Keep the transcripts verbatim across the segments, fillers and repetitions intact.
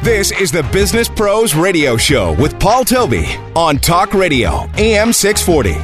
This is the Business Pros Radio Show with Paul Toby on Talk Radio, A M six forty.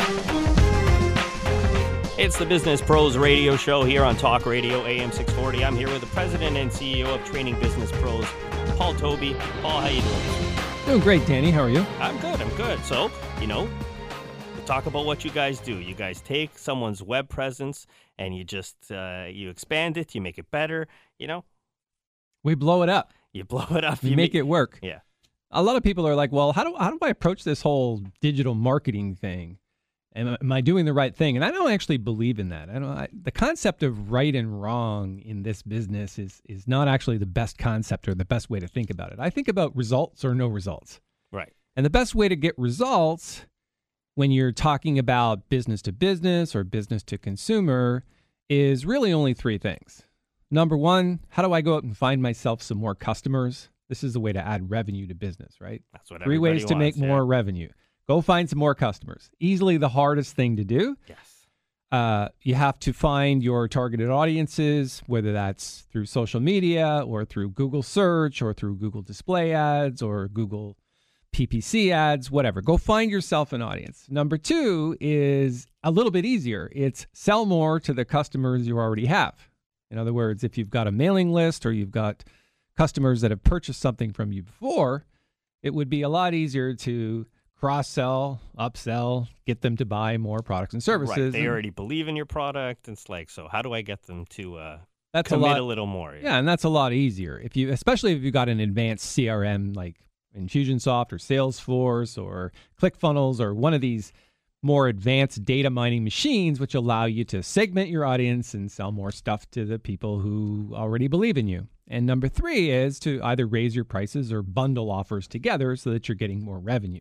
It's the Business Pros Radio Show here on Talk Radio, A M six forty. I'm here with the president and C E O of Training Business Pros, Paul Toby. Paul, how you doing? Doing great, Danny. How are you? I'm good, I'm good. So, you know, we'll talk about what you guys do. You guys take someone's web presence and you just, uh, you expand it, you make it better, you know? We blow it up. You blow it up. We you make it work. Yeah. A lot of people are like, well, how do how do I approach this whole digital marketing thing? Am, am I doing the right thing? And I don't actually believe in that. I don't. I, the concept of right and wrong in this business is is not actually the best concept or the best way to think about it. I think about results or no results. Right. And the best way to get results when you're talking about business to business or business to consumer is really only three things. Number one, how do I go out and find myself some more customers? This is the way to add revenue to business, right? That's what Three ways to wants, make yeah. more revenue. Go find some more customers. Easily the hardest thing to do. Yes. Uh, you have to find your targeted audiences, whether that's through social media or through Google search or through Google display ads or Google P P C ads, whatever. Go find yourself an audience. Number two is a little bit easier. It's sell more to the customers you already have. In other words, if you've got a mailing list or you've got customers that have purchased something from you before, it would be a lot easier to cross-sell, upsell, get them to buy more products and services. Right. They and already believe in your product. It's like, so how do I get them to uh, that's commit a, lot, a little more? Yeah, and that's a lot easier. If you, especially if you've got an advanced C R M like Infusionsoft or Salesforce or ClickFunnels or one of these more advanced data mining machines, which allow you to segment your audience and sell more stuff to the people who already believe in you. And number three is to either raise your prices or bundle offers together so that you're getting more revenue.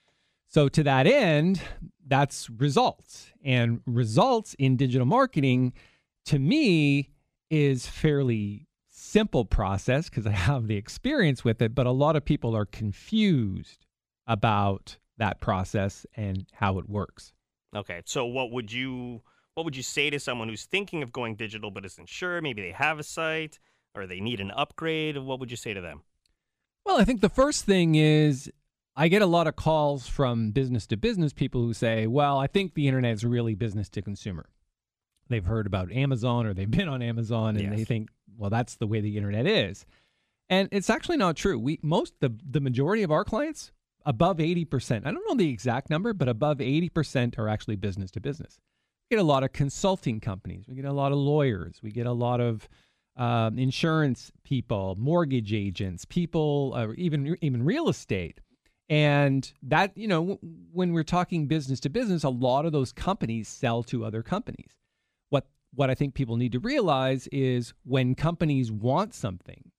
So to that end, that's results. And results in digital marketing, to me, is fairly simple process because I have the experience with it, but a lot of people are confused about that process and how it works. Okay, so what would you what would you say to someone who's thinking of going digital but isn't sure? Maybe they have a site or they need an upgrade. What would you say to them? Well, I think the first thing is I get a lot of calls from business to business people who say, well, I think the internet is really business to consumer. They've heard about Amazon or they've been on Amazon and Yes. they think, well, that's the way the internet is. And it's actually not true. We most the the majority of our clients, above eighty percent, I don't know the exact number, but above eighty percent are actually business to business. We get a lot of consulting companies. We get a lot of lawyers. We get a lot of um, insurance people, mortgage agents, people, uh, even even real estate. And that, you know, w- when we're talking business to business, a lot of those companies sell to other companies. What what I think people need to realize is when companies want something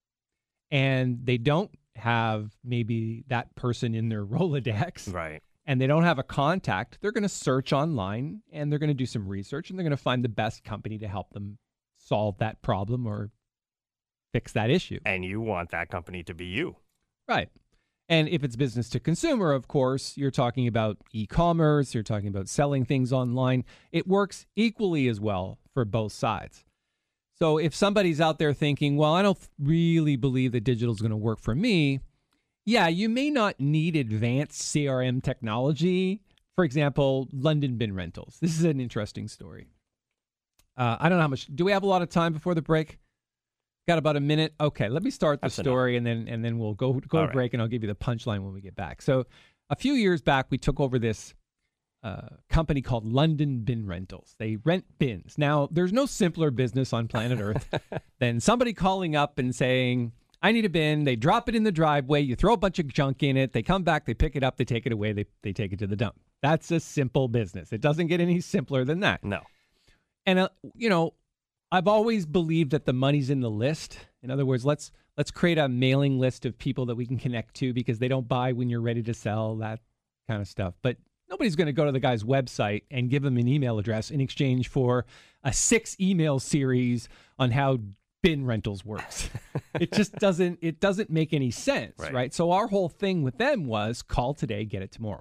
and they don't have maybe that person in their Rolodex, Right. and they don't have a contact, they're going to search online and they're going to do some research and they're going to find the best company to help them solve that problem or fix that issue. And you want that company to be you. Right. And if it's business to consumer, of course, you're talking about e-commerce, you're talking about selling things online. It works equally as well for both sides. So if somebody's out there thinking, well, I don't really believe that digital is going to work for me. Yeah, you may not need advanced C R M technology. For example, London Bin Rentals. This is an interesting story. Uh, I don't know how much. Do we have a lot of time before the break? Got about a minute. Okay, let me start the That's story and then and then we'll go go All to right. break and I'll give you the punchline when we get back. So a few years back, we took over this uh, company called London Bin Rentals. They rent bins. Now, there's no simpler business on planet Earth than somebody calling up and saying, I need a bin. They drop it in the driveway. You throw a bunch of junk in it. They come back. They pick it up. They take it away. They, they take it to the dump. That's a simple business. It doesn't get any simpler than that. No. And, uh, you know, I've always believed that the money's in the list. In other words, let's let's create a mailing list of people that we can connect to because they don't buy when you're ready to sell, that kind of stuff. But nobody's going to go to the guy's website and give him an email address in exchange for a six email series on how bin rentals works. It just doesn't it doesn't make any sense, Right. right? So our whole thing with them was call today, get it tomorrow.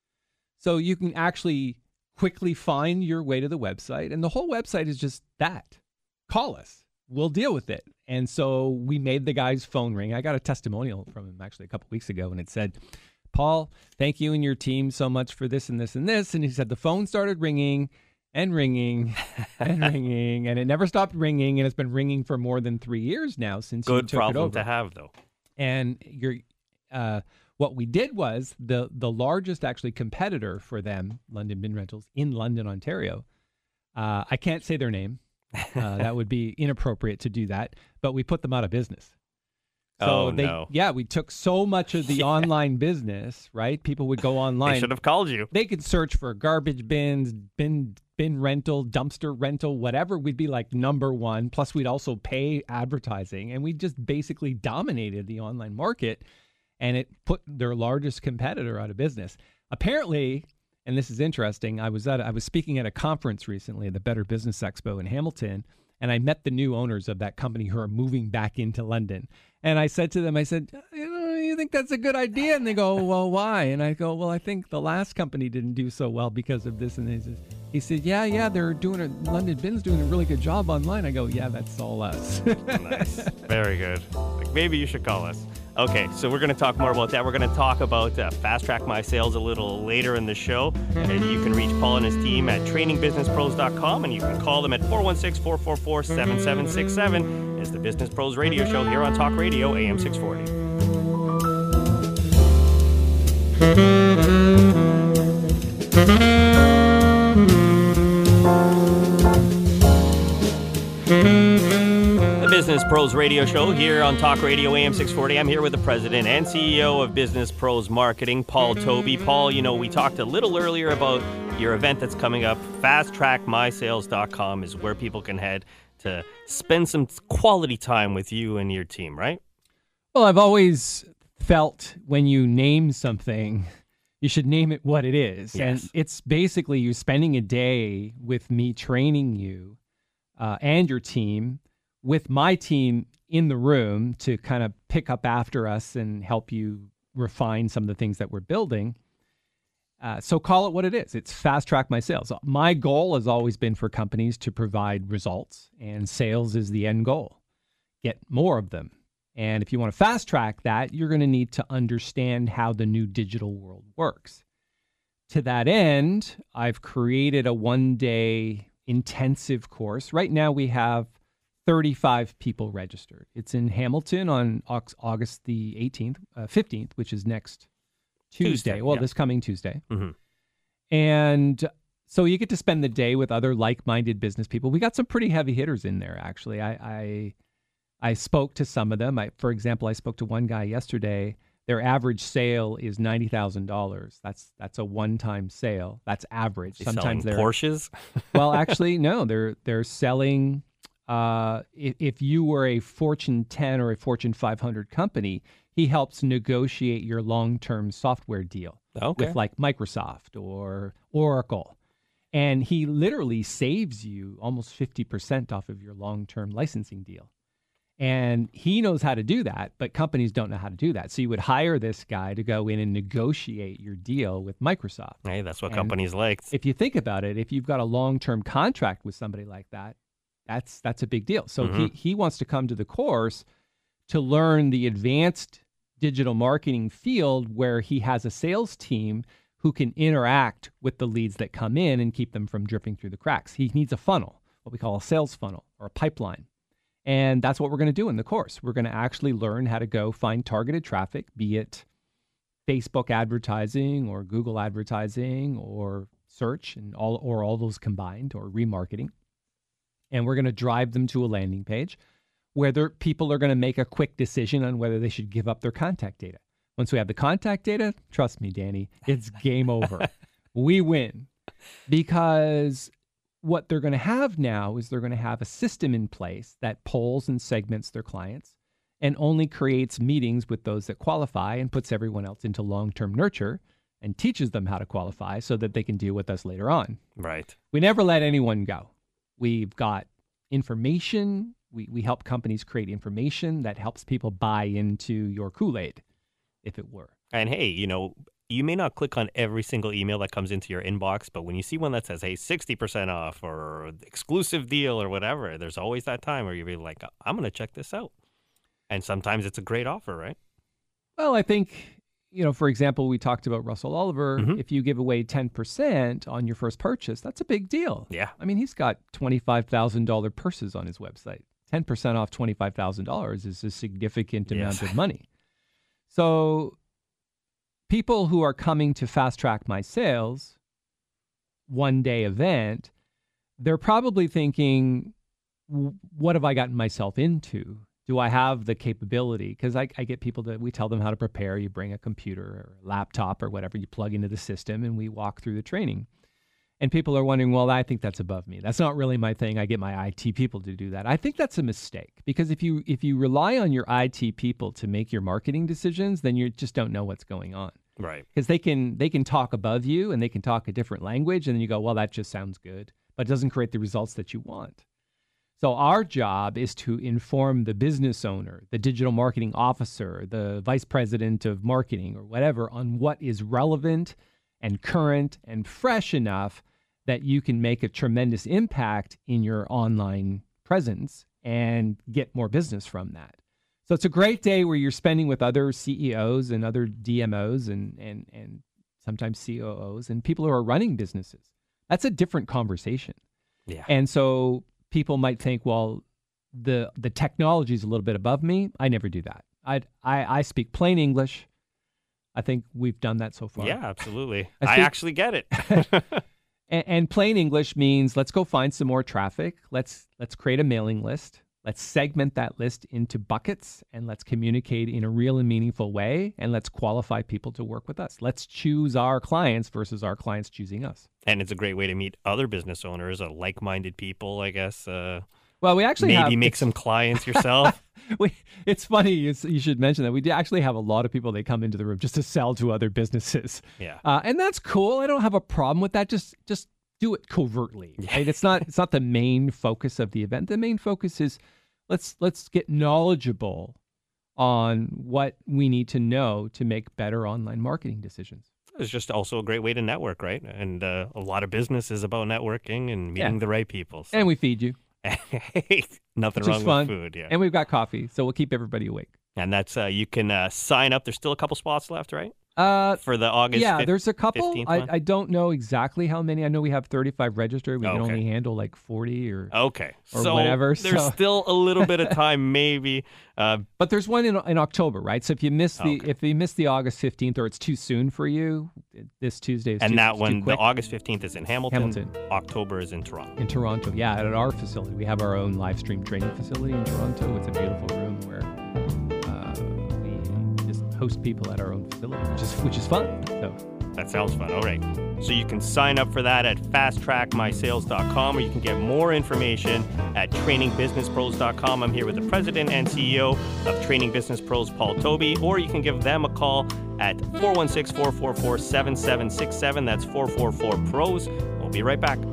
So you can actually quickly find your way to the website, and the whole website is just that. Call us. We'll deal with it. And so we made the guy's phone ring. I got a testimonial from him actually a couple weeks ago, and it said, Paul, thank you and your team so much for this and this and this. And he said the phone started ringing and ringing and ringing, and it never stopped ringing, and it's been ringing for more than three years now since you Good took it problem over. to have, though. And you're, uh, what we did was the the largest actually competitor for them, London Bin Rentals, in London, Ontario. Uh, I can't say their name. Uh, that would be inappropriate to do that. But we put them out of business. So oh, they, no. Yeah, we took so much of the yeah. online business, right? People would go online. They should have called you. They could search for garbage bins, bin bin rental, dumpster rental, whatever. We'd be like number one. Plus, we'd also pay advertising. And we just basically dominated the online market. And it put their largest competitor out of business. Apparently, and this is interesting, I was at I was speaking at a conference recently, the Better Business Expo in Hamilton, and I met the new owners of that company who are moving back into London. And I said to them, I said, you know, you think that's a good idea? And they go, well, why? And I go, well, I think the last company didn't do so well because of this. And they said, he said, yeah, yeah, they're doing a, London Bin's doing a really good job online. I go, yeah, that's all us. Nice. Very good. Like, maybe you should call us. Okay, so we're going to talk more about that. We're going to talk about uh, Fast Track My Sales a little later in the show. And you can reach Paul and his team at training business pros dot com, and you can call them at four one six, four four four, seven seven six seven. It's the Business Pros Radio Show here on Talk Radio, A M six forty. Business Pros Radio Show here on Talk Radio A M six forty. I'm here with the president and C E O of Business Pros Marketing, Paul Toby. Paul, you know, we talked a little earlier about your event that's coming up. fast track my sales dot com is where people can head to spend some quality time with you and your team, right? Well, I've always felt when you name something, you should name it what it is. Yes. And it's basically you spending a day with me training you uh, and your team, with my team in the room to kind of pick up after us and help you refine some of the things that we're building. Uh, so call it what it is. It's Fast Track My Sales. My goal has always been for companies to provide results, and sales is the end goal. Get more of them. And if you want to fast track that, you're going to need to understand how the new digital world works. To that end, I've created a one-day intensive course. Right now we have thirty-five people registered. It's in Hamilton on August the eighteenth, uh, fifteenth, which is next Tuesday. Tuesday well, yeah. this coming Tuesday. Mm-hmm. And so you get to spend the day with other like-minded business people. We got some pretty heavy hitters in there, actually. I I, I spoke to some of them. I, for example, I spoke to one guy yesterday. Their average sale is ninety thousand dollars. That's that's a one-time sale. That's average. He's Sometimes selling they're Porsches. Well, actually, no. They're they're selling. Uh, if, if you were a Fortune ten or a Fortune five hundred company, he helps negotiate your long-term software deal Okay. with like Microsoft or Oracle. And he literally saves you almost fifty percent off of your long-term licensing deal. And he knows how to do that, but companies don't know how to do that. So you would hire this guy to go in and negotiate your deal with Microsoft. Hey, that's what And companies like. If you think about it, if you've got a long-term contract with somebody like that, That's that's a big deal. So Mm-hmm. he, he wants to come to the course to learn the advanced digital marketing field where he has a sales team who can interact with the leads that come in and keep them from dripping through the cracks. He needs a funnel, what we call a sales funnel or a pipeline. And that's what we're going to do in the course. We're going to actually learn how to go find targeted traffic, be it Facebook advertising or Google advertising or search and all or all those combined or remarketing. And we're going to drive them to a landing page where their people are going to make a quick decision on whether they should give up their contact data. Once we have the contact data, trust me, Danny, it's game over. We win. Because what they're going to have now is they're going to have a system in place that polls and segments their clients and only creates meetings with those that qualify and puts everyone else into long-term nurture and teaches them how to qualify so that they can deal with us later on. Right. We never let anyone go. We've got information. We we help companies create information that helps people buy into your Kool-Aid, if it were. And hey, you know, you may not click on every single email that comes into your inbox, but when you see one that says, hey, sixty percent off or exclusive deal or whatever, there's always that time where you'll be like, I'm going to check this out. And sometimes it's a great offer, right? Well, I think, you know, for example, we talked about Russell Oliver. Mhm. If you give away ten percent on your first purchase, that's a big deal. Yeah. I mean, he's got twenty-five thousand dollars purses on his website. ten percent off twenty-five thousand dollars is a significant amount Yes. of money. So people who are coming to Fast Track My Sales, one day event, they're probably thinking, "W- what have I gotten myself into? Do I have the capability? Because I, I get people that we tell them how to prepare. You bring a computer or a laptop or whatever, you plug into the system, and we walk through the training. And people are wondering, well, I think that's above me. That's not really my thing. I get my I T people to do that. I think that's a mistake, because if you if you rely on your I T people to make your marketing decisions, then you just don't know what's going on. Right. Because they can they can talk above you and they can talk a different language, and then you go, well, that just sounds good, but it doesn't create the results that you want. So our job is to inform the business owner, the digital marketing officer, the vice president of marketing or whatever, on what is relevant and current and fresh enough that you can make a tremendous impact in your online presence and get more business from that. So it's a great day where you're spending with other C E Os and other D M Os and and and sometimes C O Os and people who are running businesses. That's a different conversation. Yeah. And so people might think, well, the the technology is a little bit above me. I never do that. I I I speak plain English. I think we've done that so far. Yeah, absolutely. I I, think- actually get it. And, and plain English means let's go find some more traffic. Let's let's create a mailing list. Let's segment that list into buckets, and let's communicate in a real and meaningful way. And let's qualify people to work with us. Let's choose our clients versus our clients choosing us. And it's a great way to meet other business owners, or like-minded people, I guess. Uh, Well, we actually maybe have, make some clients yourself. we, it's funny you, you should mention that. We do actually have a lot of people that come into the room just to sell to other businesses. Yeah. Uh, and that's cool. I don't have a problem with that. Just just do it covertly. Yeah. Right? It's not it's not the main focus of the event. The main focus is let's let's get knowledgeable on what we need to know to make better online marketing decisions. It's just also a great way to network, right? And uh, a lot of business is about networking and meeting Yeah. the right people. So. And we feed you, Hey, nothing which wrong is fun. with food, yeah. And we've got coffee, so we'll keep everybody awake. And that's, uh, you can uh, sign up. There's still a couple spots left, right? Uh, For the August yeah, fif- there's a couple. fifteenth I, one? I don't know exactly how many. I know we have thirty-five registered. We Oh, can okay. only handle like forty or. Okay. or so whatever, there's so- still a little bit of time, maybe. Uh, But there's one in in October, right? So if you miss the Okay. if you miss the August fifteenth or it's too soon for you, this Tuesday is and too, that it's one, too the quick. August fifteenth is in Hamilton. Hamilton. October is in Toronto. In Toronto, yeah, at our facility. We have our own live stream training facility in Toronto. It's a beautiful room where uh, we just host people at our own facility, which is which is fun. So That sounds fun. All right. So you can sign up for that at fast track my sales dot com, or you can get more information at training business pros dot com. I'm here with the president and C E O of Training Business Pros, Paul Toby, or you can give them a call at four one six, four four four, seven seven six seven. That's four four four pros. We'll be right back.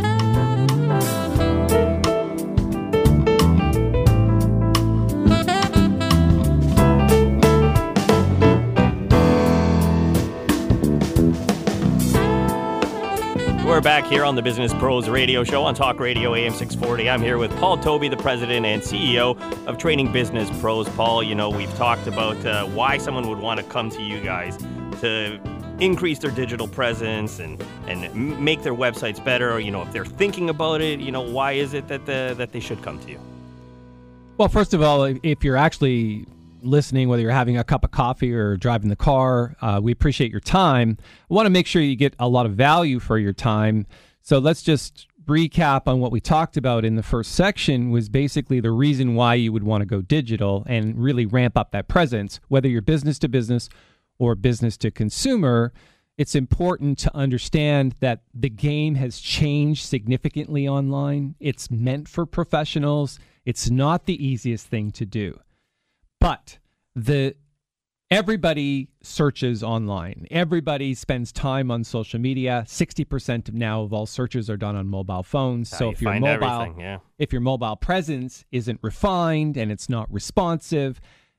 We're back here on the Business Pros Radio Show on Talk Radio A M six forty. I'm here with Paul Toby, the president and C E O of Training Business Pros. Paul, you know, we've talked about uh, why someone would want to come to you guys to increase their digital presence and, and m- make their websites better. Or, you know, if they're thinking about it, you know, why is it that the, that they should come to you? Well, first of all, if you're actually listening, whether you're having a cup of coffee or driving the car, uh, we appreciate your time. I want to make sure you get a lot of value for your time. So let's just recap on what we talked about in the first section was basically the reason why you would want to go digital and really ramp up that presence, whether you're business to business or business to consumer. It's important to understand that the game has changed significantly online. It's meant for professionals. It's not the easiest thing to do. But the everybody searches online. Everybody spends time on social media. sixty percent of now of all searches are done on mobile phones. How So you if your find mobile everything, yeah. if your mobile presence isn't refined and it's not responsive,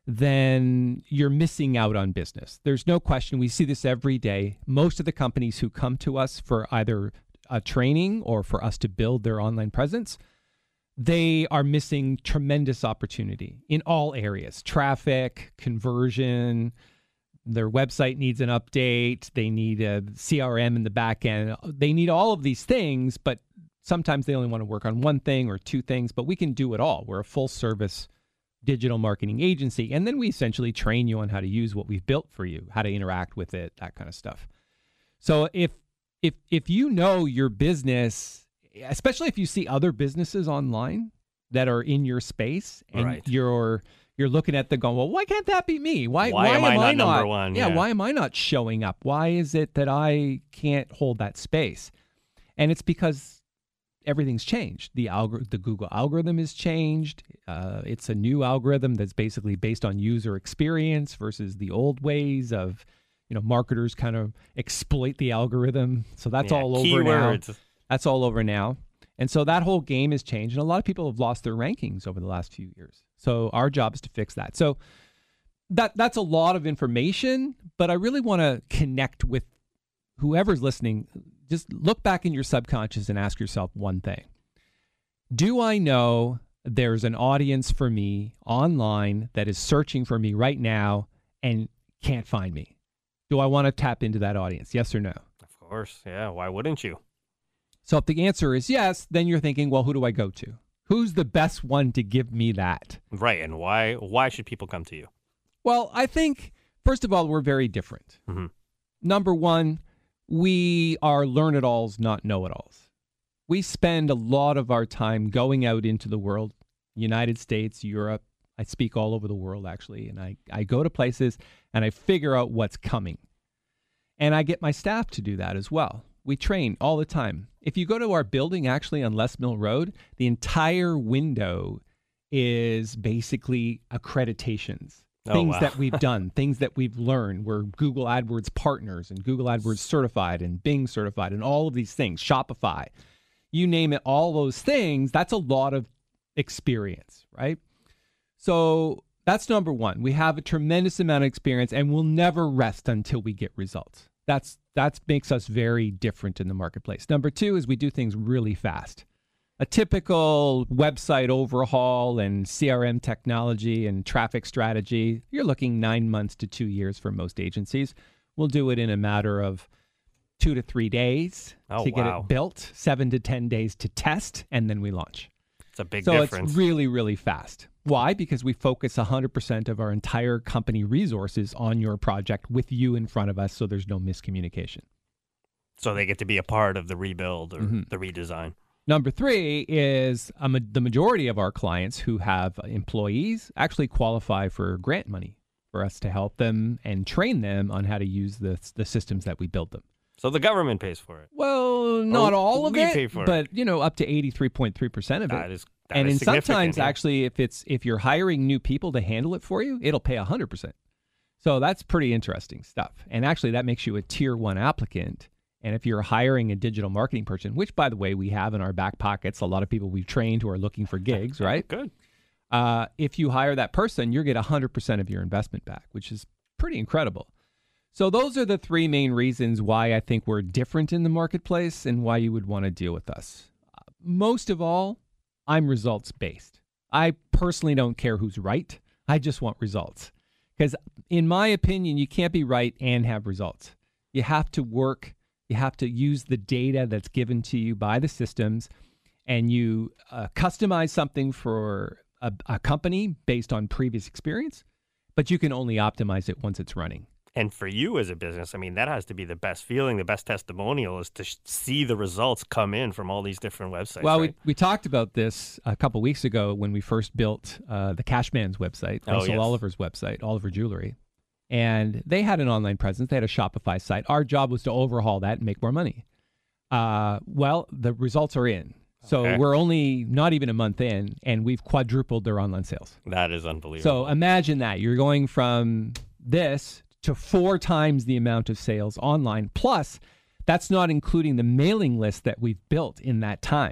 then you're missing out on business. There's no question. We see this every day. Most of the companies who come to us for either a training or for us to build their online presence, they are missing tremendous opportunity in all areas. Traffic, conversion, their website needs an update. They need a C R M in the back end. They need all of these things, but sometimes they only want to work on one thing or two things, but we can do it all. We're a full service digital marketing agency. And then we essentially train you on how to use what we've built for you, how to interact with it, that kind of stuff. So if if if you know your business, especially if you see other businesses online that are in your space and right. you're you're looking at them going, well, why can't that be me? Why, why, why am, am I not, I not number one? Yeah, yeah, why am I not showing up? Why is it that I can't hold that space? And it's because everything's changed. The algor- the Google algorithm has changed. Uh, it's a new algorithm that's basically based on user experience versus the old ways of, you know, marketers kind of exploit the algorithm. So that's yeah, all over keywords. now. That's all over now. And so that whole game has changed. And a lot of people have lost their rankings over the last few years. So our job is to fix that. So that that's a lot of information, but I really want to connect with whoever's listening. Just look back in your subconscious and ask yourself one thing. Do I know there's an audience for me online that is searching for me right now and can't find me? Do I want to tap into that audience? Yes or no? Of course. Yeah. Why wouldn't you? So if the answer is yes, then you're thinking, well, who do I go to? Who's the best one to give me that? Right. And why why should people come to you? Well, I think, first of all, we're very different. Mm-hmm. Number one, we are learn-it-alls, not know-it-alls. We spend a lot of our time going out into the world, United States, Europe. I speak all over the world, actually, and I, I go to places and I figure out what's coming. And I get my staff to do that as well. We train all the time. If you go to our building, actually, on Les Mill Road, the entire window is basically accreditations. Oh, Things wow. that we've done, things that we've learned. We're Google AdWords partners and Google AdWords certified and Bing certified and all of these things, Shopify, you name it, all those things. That's a lot of experience, right? So that's number one. We have a tremendous amount of experience and we'll never rest until we get results. That's that makes us very different in the marketplace. Number two is we do things really fast. A typical website overhaul and C R M technology and traffic strategy, you're looking nine months to two years for most agencies. We'll do it in a matter of two to three days oh, to get wow. it built, seven to ten days to test, and then we launch. It's a big so difference. It's really, really fast. Why? Because we focus one hundred percent of our entire company resources on your project with you in front of us, so there's no miscommunication. So they get to be a part of the rebuild or Mm-hmm. the redesign. Number three is um, the majority of our clients who have employees actually qualify for grant money for us to help them and train them on how to use the the systems that we build them. So the government pays for it. Well, not Or all of we it, pay for but it. you know, up to eighty-three point three percent of it. That is that and is in significant, sometimes yeah. actually if it's if you're hiring new people to handle it for you, it'll pay one hundred percent. So that's pretty interesting stuff. And actually that makes you a tier one applicant. And if you're hiring a digital marketing person, which by the way we have in our back pockets, a lot of people we've trained who are looking for gigs, right? Good. Uh, if you hire that person, you'll get one hundred percent of your investment back, which is pretty incredible. So those are the three main reasons why I think we're different in the marketplace and why you would want to deal with us. Uh, most of all, I'm results-based. I personally don't care who's right. I just want results. Because in my opinion, you can't be right and have results. You have to work, you have to use the data that's given to you by the systems, and you uh, customize something for a, a company based on previous experience, but you can only optimize it once it's running. And for you as a business, I mean, that has to be the best feeling, the best testimonial is to sh- see the results come in from all these different websites. Well, right? we, we talked about this a couple weeks ago when we first built uh, the Cashman's website, Oh, Russell yes. Oliver's website, Oliver Jewelry. And they had an online presence. They had a Shopify site. Our job was to overhaul that and make more money. Uh, well, the results are in. So Okay. we're only not even a month in, and we've quadrupled their online sales. That is unbelievable. So imagine that. You're going from this to four times the amount of sales online. Plus, that's not including the mailing list that we've built in that time.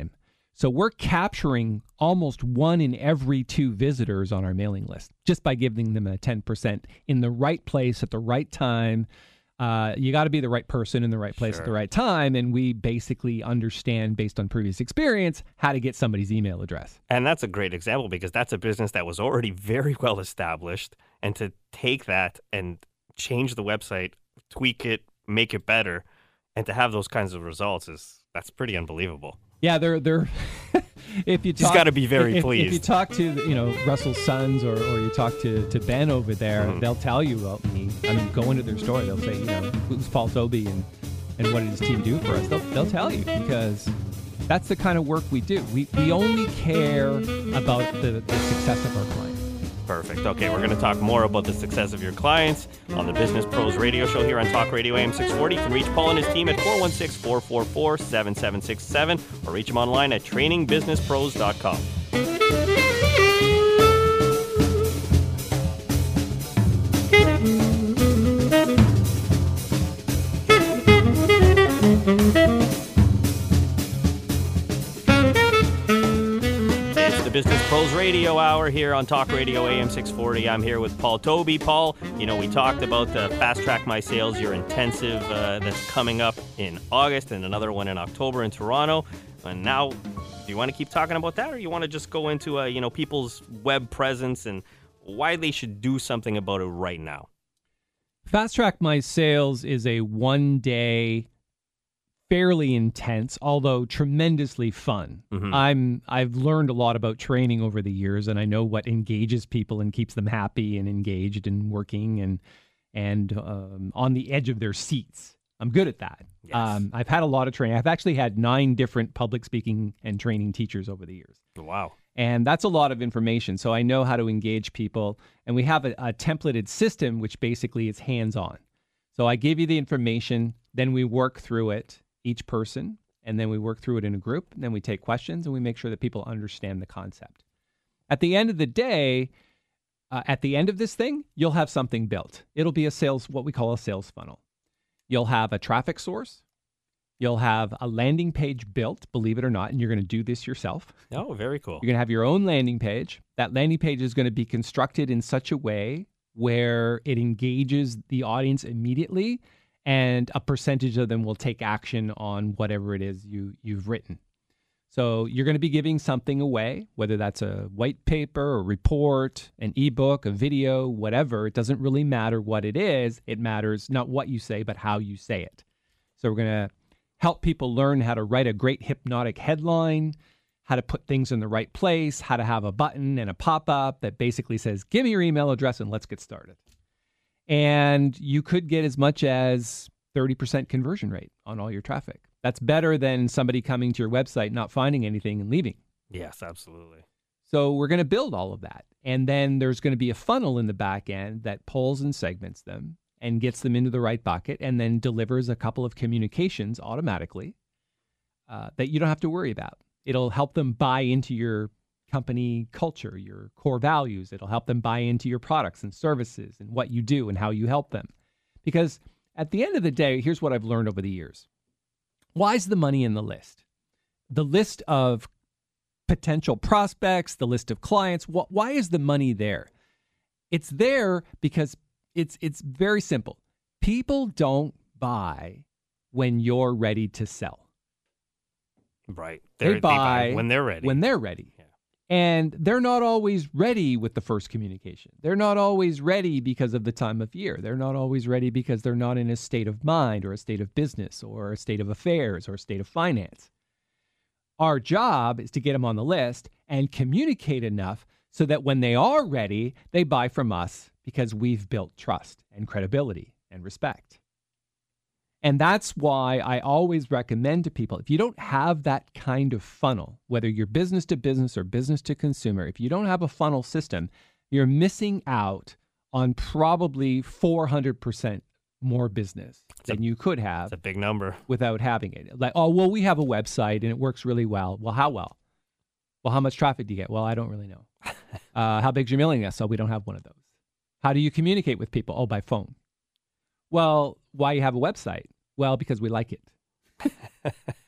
So we're capturing almost one in every two visitors on our mailing list just by giving them a ten percent in the right place at the right time. Uh, you got to be the right person in the right place Sure. at the right time. And we basically understand, based on previous experience, how to get somebody's email address. And that's a great example because that's a business that was already very well established. And to take that and change the website, tweak it, make it better, and to have those kinds of results is that's pretty unbelievable. Yeah, they're they're. If you He's talk, gotta be very if, pleased. If you talk to you know Russell's sons or, or you talk to, to Ben over there, Mhm. they'll tell you about me. I mean, go into their story. They'll say, you know, who's Paul Toby and, and what did his team do for us? They'll they'll tell you because that's the kind of work we do. We we only care about the, the success of our clients. Perfect. Okay, we're going to talk more about the success of your clients on the Business Pros Radio Show here on Talk Radio A M six forty. You can reach Paul and his team at four one six, four four four, seven seven six seven or reach him online at training business pros dot com. It's the Business Pros Radio Hour here on Talk Radio A M six forty. I'm here with Paul Toby. Paul, you know, we talked about the Fast Track My Sales, your intensive uh, that's coming up in August and another one in October in Toronto. And now, do you want to keep talking about that or you want to just go into, uh, you know, people's web presence and why they should do something about it right now? Fast Track My Sales is a one-day, fairly intense, although tremendously fun. Mhm. I'm I've learned a lot about training over the years, and I know what engages people and keeps them happy and engaged and working and and um, on the edge of their seats. I'm good at that. Yes. Um, I've had a lot of training. I've actually had nine different public speaking and training teachers over the years. Wow. And that's a lot of information. So I know how to engage people. And we have a, a templated system, which basically is hands-on. So I give you the information, then we work through it, each person, and then we work through it in a group. And then we take questions and we make sure that people understand the concept. At the end of the day, uh, at the end of this thing, you'll have something built. It'll be a sales, what we call a sales funnel. You'll have a traffic source. You'll have a landing page built, believe it or not, and you're going to do this yourself. Oh, very cool. You're going to have your own landing page. That landing page is going to be constructed in such a way where it engages the audience immediately, and a percentage of them will take action on whatever it is you, you've written. So you're going to be giving something away, whether that's a white paper, a report, an ebook, a video, whatever. It doesn't really matter what it is. It matters not what you say, but how you say it. So we're going to help people learn how to write a great hypnotic headline, how to put things in the right place, how to have a button and a pop-up that basically says, give me your email address and let's get started. And you could get as much as thirty percent conversion rate on all your traffic. That's better than somebody coming to your website, not finding anything and leaving. Yes, absolutely. So we're going to build all of that. And then there's going to be a funnel in the back end that pulls and segments them and gets them into the right bucket and then delivers a couple of communications automatically uh, that you don't have to worry about. It'll help them buy into your company culture, your core values. It'll help them buy into your products and services and what you do and how you help them. Because at the end of the day, here's what I've learned over the years. Why is the money in the list? The list of potential prospects, the list of clients, wh- why is the money there? It's there because it's it's very simple. People don't buy when you're ready to sell. Right. They They're- buy when they're ready. When they're ready. Yeah. And they're not always ready with the first communication. They're not always ready because of the time of year. They're not always ready because they're not in a state of mind or a state of business or a state of affairs or a state of finance. Our job is to get them on the list and communicate enough so that when they are ready, they buy from us because we've built trust and credibility and respect. And that's why I always recommend to people, if you don't have that kind of funnel, whether you're business to business or business to consumer, if you don't have a funnel system, you're missing out on probably four hundred percent more business than a, you could have. It's a big number. Without having it. Like, oh, well, we have a website and it works really well. Well, how well? Well, how much traffic do you get? Well, I don't really know. uh, how big's your mailing list? So we don't have one of those. How do you communicate with people? Oh, by phone. Well, why you have a website? Well, because we like it.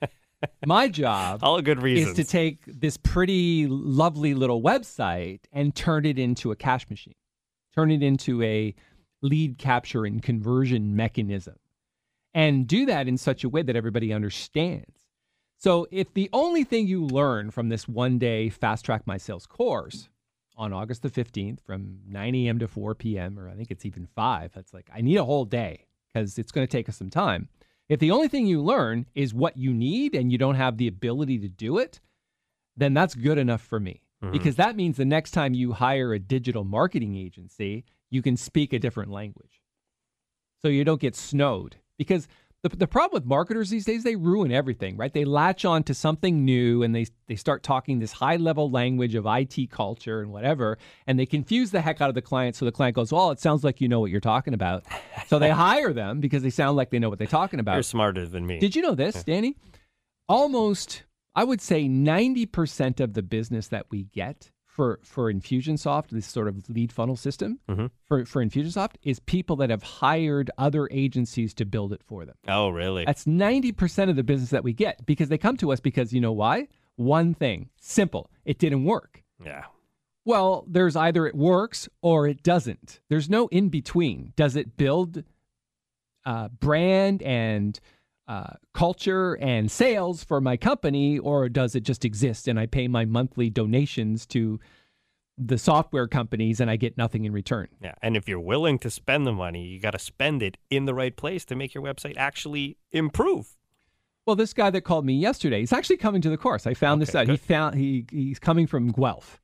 My job All good reasons. is to take this pretty lovely little website and turn it into a cash machine, turn it into a lead capture and conversion mechanism, and do that in such a way that everybody understands. So if the only thing you learn from this one-day Fast Track My Sales course on August the fifteenth from nine a.m. to four p.m., or I think it's even five, it's like, I need a whole day because it's going to take us some time. If the only thing you learn is what you need and you don't have the ability to do it, then that's good enough for me. Mm-hmm. Because that means the next time you hire a digital marketing agency, you can speak a different language. So you don't get snowed. Because the, the problem with marketers these days, they ruin everything, right? They latch on to something new and they they start talking this high-level language of I T culture and whatever, and they confuse the heck out of the client, so the client goes, well, it sounds like you know what you're talking about. So they hire them because they sound like they know what they're talking about. You're smarter than me. Did you know this, yeah. Danny? Almost, I would say ninety percent of the business that we get for, for Infusionsoft, this sort of lead funnel system mm-hmm. for, for Infusionsoft, is people that have hired other agencies to build it for them. Oh, really? That's ninety percent of the business that we get because they come to us because, you know why? One thing, simple, it didn't work. Yeah. Well, there's either it works or it doesn't. There's no in between. Does it build uh, brand and uh, culture and sales for my company, or does it just exist and I pay my monthly donations to the software companies and I get nothing in return? Yeah, and if you're willing to spend the money, you got to spend it in the right place to make your website actually improve. Well, this guy that called me yesterday, he's actually coming to the course. I found Okay, this out. good. He found he he's coming from Guelph,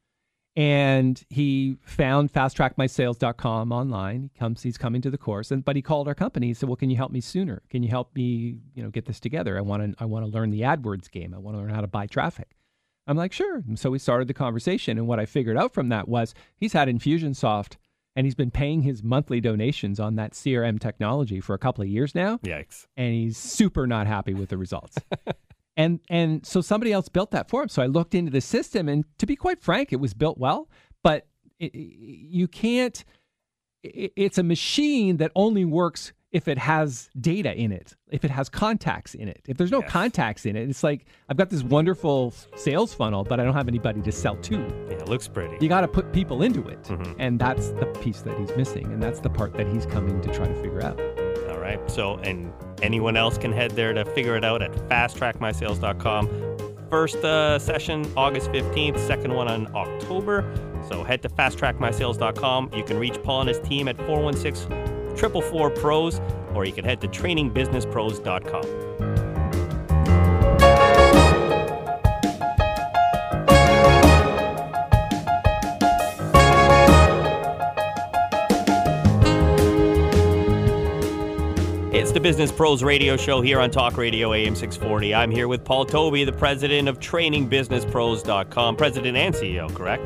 and he found fast track my sales dot com online. He comes, he's coming to the course, and but he called our company. He said, "Well, can you help me sooner? Can you help me, you know, get this together? I want to I want to learn the AdWords game. I want to learn how to buy traffic." I'm like, "Sure." And so we started the conversation, and what I figured out from that was he's had Infusionsoft, and he's been paying his monthly donations on that C R M technology for a couple of years now. Yikes. And he's super not happy with the results. and and so somebody else built that for him. So I looked into the system, and to be quite frank, it was built well, but it, you can't, it, it's a machine that only works if it has data in it, if it has contacts in it. If there's no Yes. contacts in it, it's like, I've got this wonderful sales funnel, but I don't have anybody to sell to. Yeah, it looks pretty. You got to put people into it. Mhm. And that's the piece that he's missing. And that's the part that he's coming to try to figure out. All right. So, and anyone else can head there to figure it out at fast track my sales dot com. First uh, session, August fifteenth, second one on October. So head to fast track my sales dot com. You can reach Paul and his team at four one six, four four four, pros, or you can head to training business pros dot com. It's the Business Pros Radio Show here on Talk Radio A M six forty. I'm here with Paul Toby, the president of training business pros dot com. President and C E O, correct?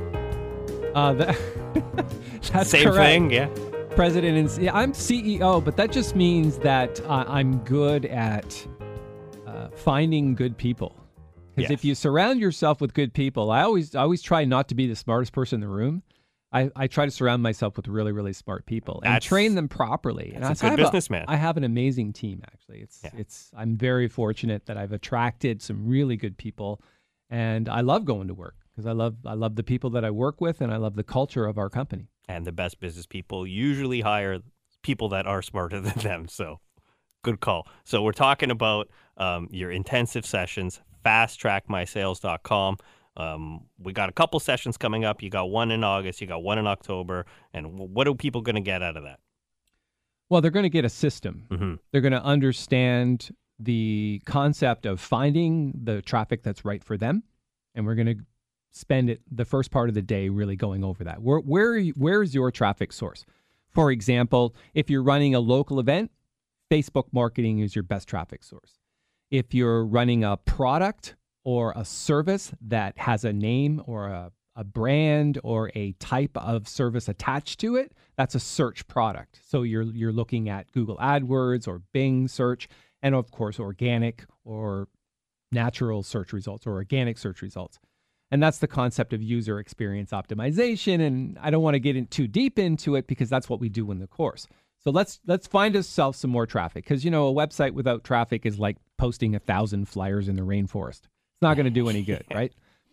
Uh, that, that's Same correct. thing, yeah. President and yeah, I'm C E O, but that just means that uh, I'm good at uh, finding good people. Because Yes. if you surround yourself with good people, I always I always try not to be the smartest person in the room. I, I try to surround myself with really, really smart people and That's- train them properly. And that's a I- I good have businessman. I have an amazing team, actually. It's Yeah. it's I'm very fortunate that I've attracted some really good people, and I love going to work because I love I love the people that I work with, and I love the culture of our company. And the best business people usually hire people that are smarter than them. So good call. So we're talking about um, your intensive sessions, fast track my sales dot com. Um, we got a couple sessions coming up. You got one in August, you got one in October. And w- what are people going to get out of that? Well, they're going to get a system. Mm-hmm. They're going to understand the concept of finding the traffic that's right for them, and we're going to spend it the first part of the day really going over that. Where where are you, where is your traffic source? For example, if you're running a local event, Facebook marketing is your best traffic source. If you're running a product or a service that has a name or a, a brand or a type of service attached to it, that's a search product. So you're you're looking at Google AdWords or Bing search, and of course organic or natural search results or organic search results. And that's the concept of user experience optimization. And I don't want to get in too deep into it because that's what we do in the course. So let's let's find ourselves some more traffic, because, you know, a website without traffic is like posting a thousand flyers in the rainforest. It's not going to do any good, right?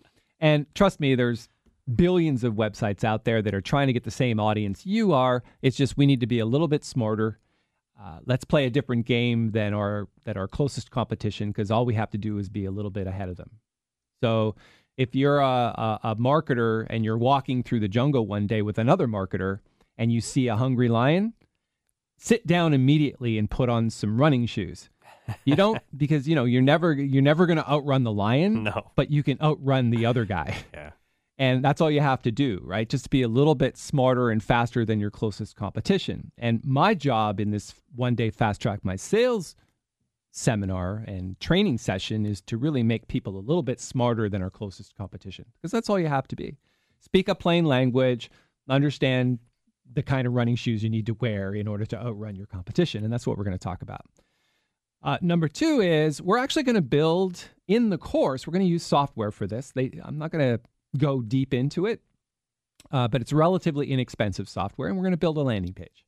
And trust me, there's billions of websites out there that are trying to get the same audience you are. It's just we need to be a little bit smarter. Uh, let's play a different game than our that our closest competition, because all we have to do is be a little bit ahead of them. So if you're a, a, a marketer and you're walking through the jungle one day with another marketer and you see a hungry lion, sit down immediately and put on some running shoes. You don't, because you know you're never you're never going to outrun the lion, No. but you can outrun the other guy. Yeah. And that's all you have to do, right? Just to be a little bit smarter and faster than your closest competition. And my job in this one-day Fast Track My Sales seminar and training session is to really make people a little bit smarter than our closest competition, because that's all you have to be. Speak a plain language, understand the kind of running shoes you need to wear in order to outrun your competition. And that's what we're going to talk about. Uh, number two is we're actually going to build in the course. We're going to use software for this. They, I'm not going to go deep into it, uh, but it's relatively inexpensive software, and we're going to build a landing page.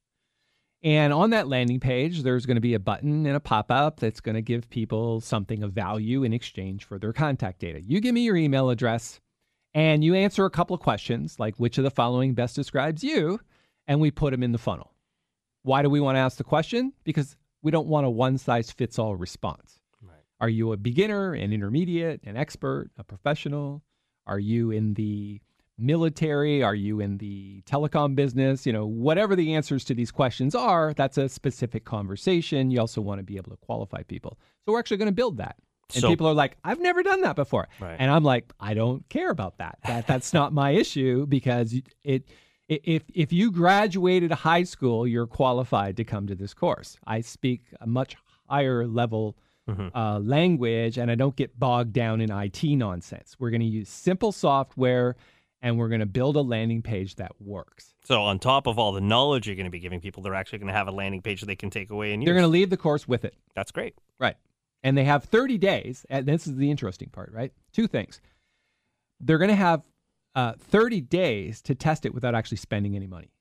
And on that landing page, there's going to be a button and a pop-up that's going to give people something of value in exchange for their contact data. You give me your email address, and you answer a couple of questions, like which of the following best describes you, and we put them in the funnel. Why do we want to ask the question? Because we don't want a one-size-fits-all response. Right. Are you a beginner, an intermediate, an expert, a professional? Are you in the military? Are you in the telecom business? You know, whatever the answers to these questions are, that's a specific conversation. You also want to be able to qualify people. So we're actually going to build that. And So- people are like, I've never done that before. Right. And I'm like, I don't care about that. That that's not my issue, because it if if you graduated high school, you're qualified to come to this course. I speak a much higher level Mm-hmm. uh, language, and I don't get bogged down in I T nonsense. We're going to use simple software, and we're going to build a landing page that works. So on top of all the knowledge you're going to be giving people, they're actually going to have a landing page that they can take away and use. They're going to leave the course with it. That's great. Right. And they have thirty days, and this is the interesting part, right? Two things. They're going to have uh, thirty days to test it without actually spending any money,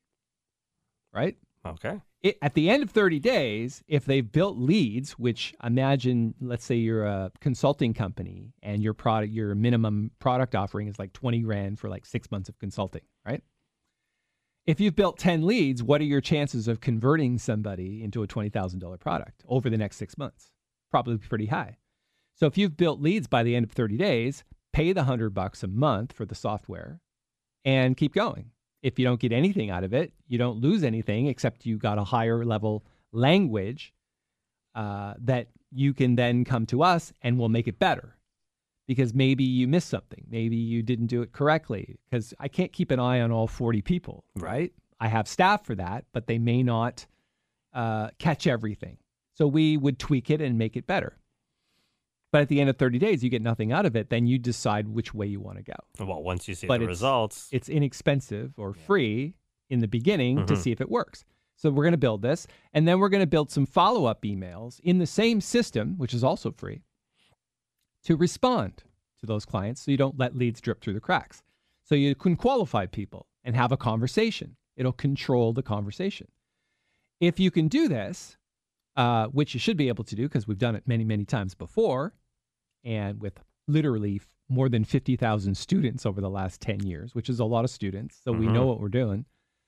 right? Okay. It, at the end of thirty days, if they've built leads, which imagine, let's say you're a consulting company and your product, your minimum product offering is like twenty grand for like six months of consulting, right? If you've built ten leads, what are your chances of converting somebody into a twenty thousand dollars product over the next six months? Probably pretty high. So if you've built leads by the end of thirty days, pay the hundred bucks a month for the software and keep going. If you don't get anything out of it, you don't lose anything, except you got a higher level language uh, that you can then come to us and we'll make it better. Because maybe you missed something. Maybe you didn't do it correctly. Because I can't keep an eye on all forty people, right? I have staff for that, but they may not uh, catch everything. So we would tweak it and make it better. But at the end of thirty days, you get nothing out of it. Then you decide which way you want to go. Well, once you see But the it's- results, It's inexpensive or free in the beginning to Mhm. see if it works. So we're going to build this, and then we're going to build some follow-up emails in the same system, which is also free, to respond to those clients so you don't let leads drip through the cracks. So you can qualify people and have a conversation. It'll control the conversation. If you can do this, uh, which you should be able to do because we've done it many, many times before, and with literally f- more than fifty thousand students over the last ten years, which is a lot of students, so we Mhm. know what we're doing,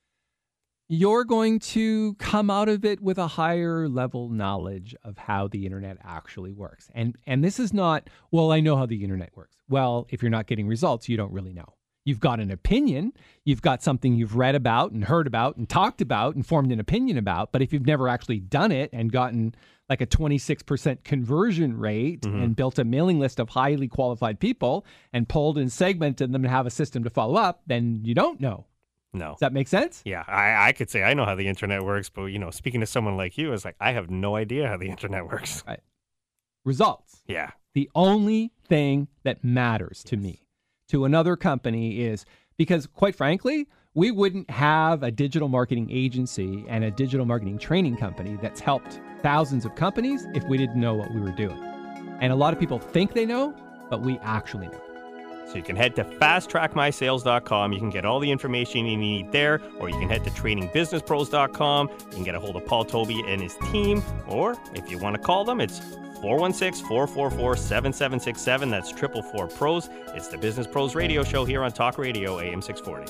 you're going to come out of it with a higher level knowledge of how the internet actually works. And and this is not, well, I know how the internet works. Well, if you're not getting results, you don't really know. You've got an opinion, you've got something you've read about and heard about and talked about and formed an opinion about, but if you've never actually done it and gotten like a twenty-six percent conversion rate Mhm. and built a mailing list of highly qualified people and pulled and segmented them and have a system to follow up, then you don't know. no. Does that make sense? Yeah, I, I could say I know how the internet works, but, you know, speaking to someone like you, it's like, I have no idea how the internet works. Results. Yeah. The only thing that matters to me, to another company, is because, quite frankly, we wouldn't have a digital marketing agency and a digital marketing training company that's helped thousands of companies if we didn't know what we were doing. And a lot of people think they know, but we actually know. So you can head to fast track my sales dot com. You can get all the information you need there, or you can head to training business pros dot com. You can get a hold of Paul Toby and his team, or if you want to call them, it's four one six, four four four, seven seven six seven. That's four four four, pros. It's the Business Pros Radio Show here on Talk Radio, A M six forty.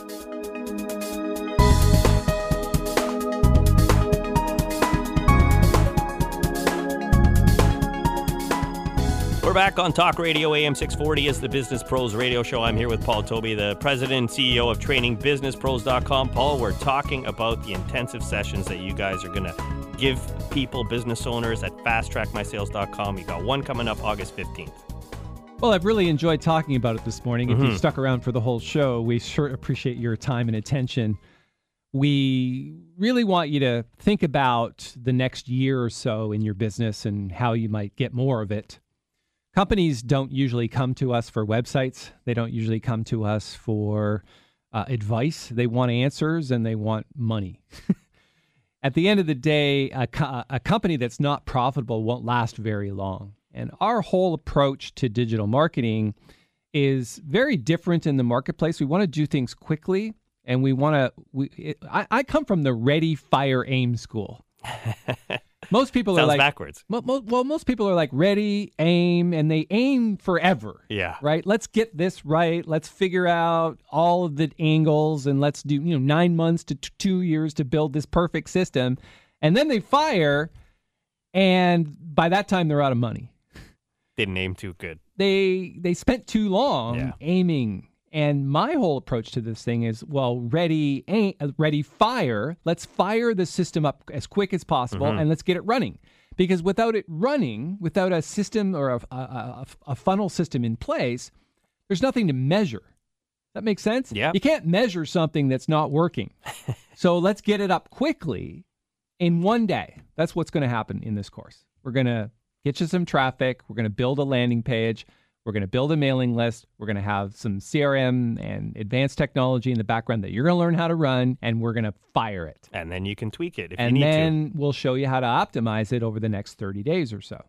We're back on Talk Radio, A M six forty is the Business Pros Radio Show. I'm here with Paul Toby, the president and C E O of training business pros dot com. Paul, we're talking about the intensive sessions that you guys are going to give people, business owners at fast track my sales dot com. You got one coming up August fifteenth. Well, I've really enjoyed talking about it this morning. Mm-hmm. If you stuck around for the whole show, we sure appreciate your time and attention. We really want you to think about the next year or so in your business and how you might get more of it. Companies don't usually come to us for websites. They don't usually come to us for uh, advice. They want answers and they want money. At the end of the day, a, co- a company that's not profitable won't last very long. And our whole approach to digital marketing is very different in the marketplace. We want to do things quickly, and we want to. We, it, I, I come from the ready, fire, aim school. Most people Sounds are like backwards. Mo- mo- well, most people are like ready, aim, and they aim forever. Yeah. Right. Let's get this right. Let's figure out all of the angles, and let's do you know nine months to t- two years to build this perfect system, and then they fire, and by that time they're out of money. Didn't aim too good. They they spent too long Yeah. aiming. And my whole approach to this thing is, well, ready, aim, ready, fire. Let's fire the system up as quick as possible, Mm-hmm. and let's get it running. Because without it running, without a system or a, a, a, a funnel system in place, there's nothing to measure. That makes sense? Yeah. You can't measure something that's not working. So let's get it up quickly in one day. That's what's going to happen in this course. We're going to get you some traffic. We're going to build a landing page. We're going to build a mailing list. We're going to have some C R M and advanced technology in the background that you're going to learn how to run, and we're going to fire it. And then you can tweak it if And you need then we'll show you how to optimize it over the next thirty days or so.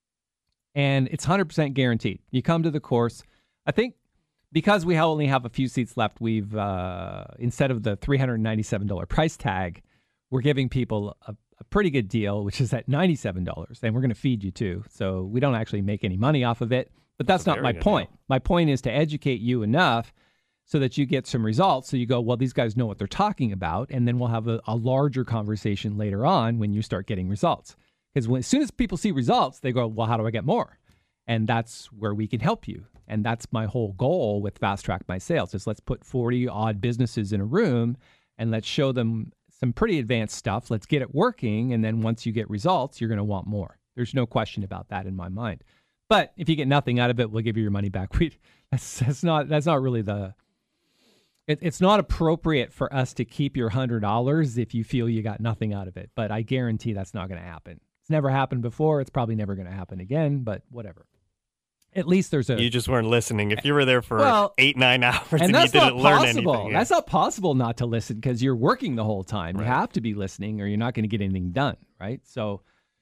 And it's one hundred percent guaranteed. You come to the course. I think because we only have a few seats left, we've, uh, instead of the three hundred ninety-seven dollars price tag, we're giving people a, a pretty good deal, which is at ninety-seven dollars. And we're going to feed you too. So we don't actually make any money off of it. But that's, that's not my point. Deal. My point is to educate you enough so that you get some results. So you go, well, these guys know what they're talking about. And then we'll have a, a larger conversation later on when you start getting results. Because as soon as people see results, they go, well, how do I get more? And that's where we can help you. And that's my whole goal with Fast Track My Sales is let's put forty odd businesses in a room and let's show them some pretty advanced stuff. Let's get it working. And then once you get results, you're going to want more. There's no question about that in my mind. But if you get nothing out of it, we'll give you your money back. We, that's, that's not that's not really the. It, it's not appropriate for us to keep your one hundred dollars if you feel you got nothing out of it. But I guarantee that's not going to happen. It's never happened before. It's probably never going to happen again. But whatever. At least there's a. You just weren't listening. If you were there for well, eight nine hours and, and you didn't learn possible. anything, yeah. That's not possible not to listen because you're working the whole time. Right. You have to be listening, or you're not going to get anything done. Right. So,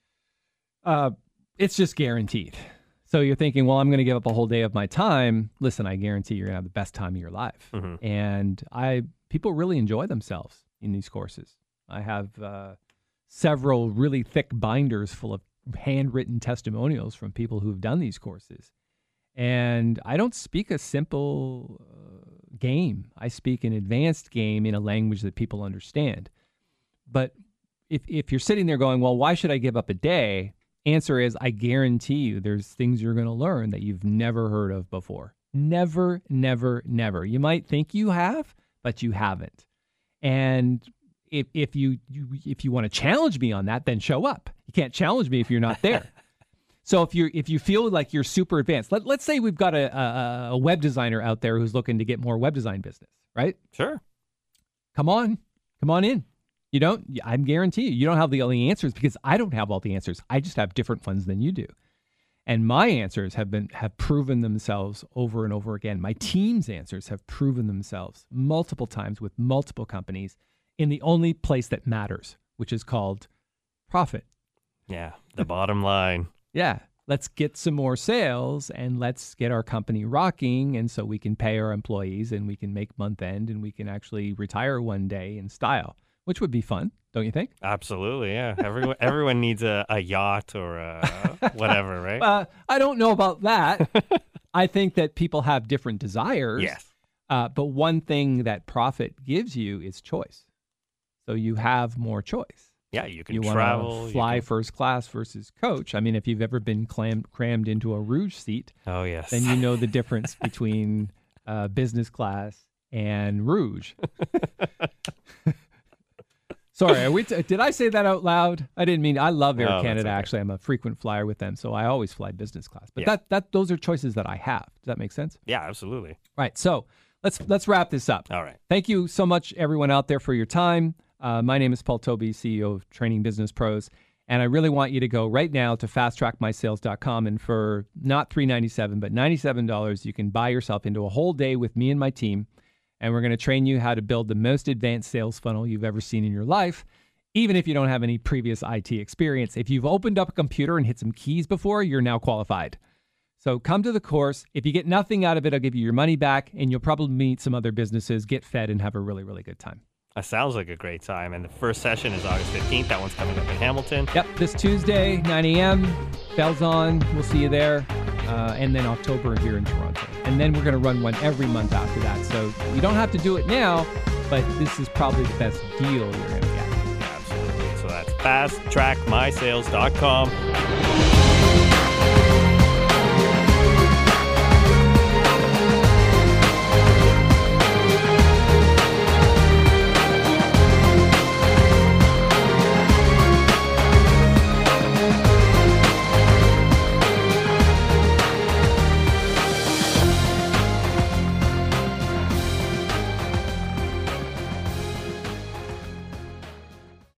uh, it's just guaranteed. So you're thinking, well, I'm going to give up a whole day of my time. Listen, I guarantee you're going to have the best time of your life. Mm-hmm. And I people really enjoy themselves in these courses. I have uh, several really thick binders full of handwritten testimonials from people who've done these courses. And I don't speak a simple uh, game. I speak an advanced game in a language that people understand. But if if you're sitting there going, well, why should I give up a day? Answer is, I guarantee you there's things you're going to learn that you've never heard of before. Never, never, never. You might think you have, but you haven't. And if if you, you if you want to challenge me on that, then show up. You can't challenge me if you're not there. So if you if you feel like you're super advanced, let, let's say we've got a, a a web designer out there who's looking to get more web design business, right? Sure. Come on. Come on in. You don't, I guarantee you, you don't have the, all the answers because I don't have all the answers. I just have different ones than you do. And my answers have been, have proven themselves over and over again. My team's answers have proven themselves multiple times with multiple companies in the only place that matters, which is called profit. Yeah. The bottom line. Yeah. Let's get some more sales and let's get our company rocking. And so we can pay our employees and we can make month end and we can actually retire one day in style. Which would be fun. don't you think? Absolutely, yeah. Everyone everyone needs a, a yacht or a whatever, right? Uh, I don't know about that. I think that people have different desires. Yes. Uh, but one thing that profit gives you is choice. So you have more choice. Yeah, you can you travel. Want to fly you can... first class versus coach. I mean, if you've ever been clammed, crammed into a Rouge seat, oh yes, then you know the difference between uh, business class and Rouge. Sorry, are we t- did I say that out loud? I didn't mean. I love Air No, Canada. okay. Actually, I'm a frequent flyer with them, so I always fly business class. But Yeah. that that those are choices that I have. Does that make sense? Yeah, absolutely. Right. So let's let's wrap this up. All right. Thank you so much, everyone out there, for your time. Uh, my name is Paul Toby, C E O of Training Business Pros, and I really want you to go right now to fast track my sales dot com, and for not three dollars and ninety-seven cents, but ninety-seven dollars, you can buy yourself into a whole day with me and my team, and we're going to train you how to build the most advanced sales funnel you've ever seen in your life, even if you don't have any previous I T experience. If you've opened up a computer and hit some keys before, you're now qualified. So come to the course. If you get nothing out of it, I'll give you your money back, and you'll probably meet some other businesses, get fed, and have a really, really good time. That sounds like a great time. And the first session is August fifteenth. That one's coming up in Hamilton. Yep, this Tuesday, nine a.m., bells on. We'll see you there. Uh, and then October here in Toronto. And then we're going to run one every month after that. So you don't have to do it now, but this is probably the best deal you're going to get. Absolutely. So that's fast track my sales dot com.